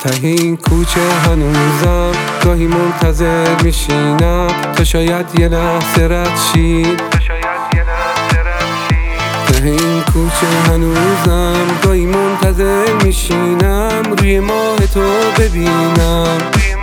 ته این کوچه هنوزم گاهی منتظر میشینم تا شاید یه لحظه رد شی. ته این کوچه هنوزم گاهی منتظر میشینم روی ماه تو ببینم.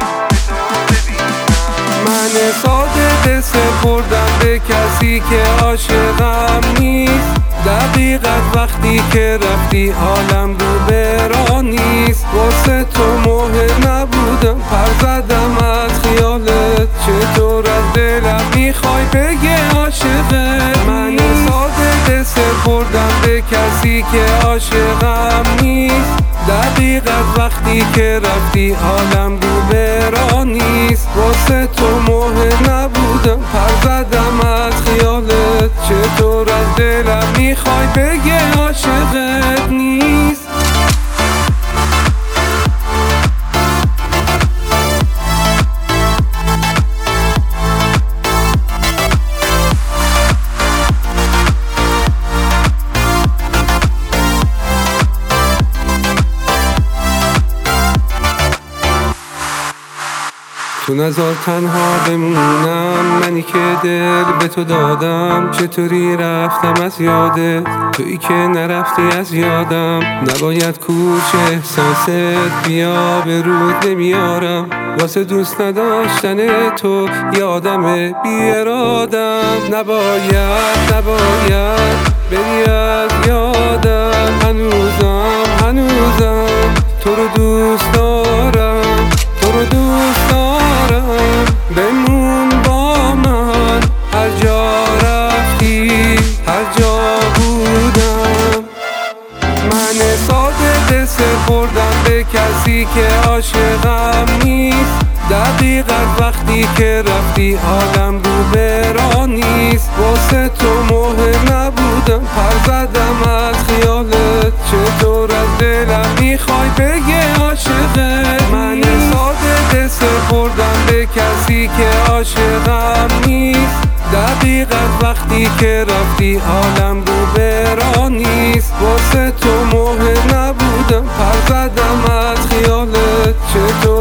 من ساده سپردم به کسی که عاشقم نیست. دقیقت وقتی که رفتی حالم رو برا نیست. واسه تو مهم نبودم پر زدم از خیالت. چطور از دلم میخوای بگه عاشقت. من ساده سپردم به کسی که عاشقم نیست. دقیقت وقتی که رفتی حالم رو برا نیست. واسه تو مهم نبودم پر زدم از خیالت. چطور از دلم میخوای بگه عاشقت نیست. تو نذار تنها بمونم، منی که دل به تو دادم. چطوری رفتم از یادت، تویی که نرفتی از یادم. نباید کوچه احساست بیا به رود نمیارم. واسه دوست نداشتن تو یادم بی ارادم. نباید بری از یادم. هنوزم تو رو دوست دارم. بمون با من هر جا رفتی هر جا بودم. من ساده سپردم به کسی که عاشقم نیست. دقیقت وقتی که رفتی حالم رو برا نیست. واسه تو مهم نبودم پر زدم از خیالت. چطور از دلم میخوای بگه عاشقت. من ساده سپردم به کسی که عاشقم نیست. دقیقت وقتی که رفتی حالم رو برا نیست. واسه تو مهم نبودم پر زدم از خیالت. چطور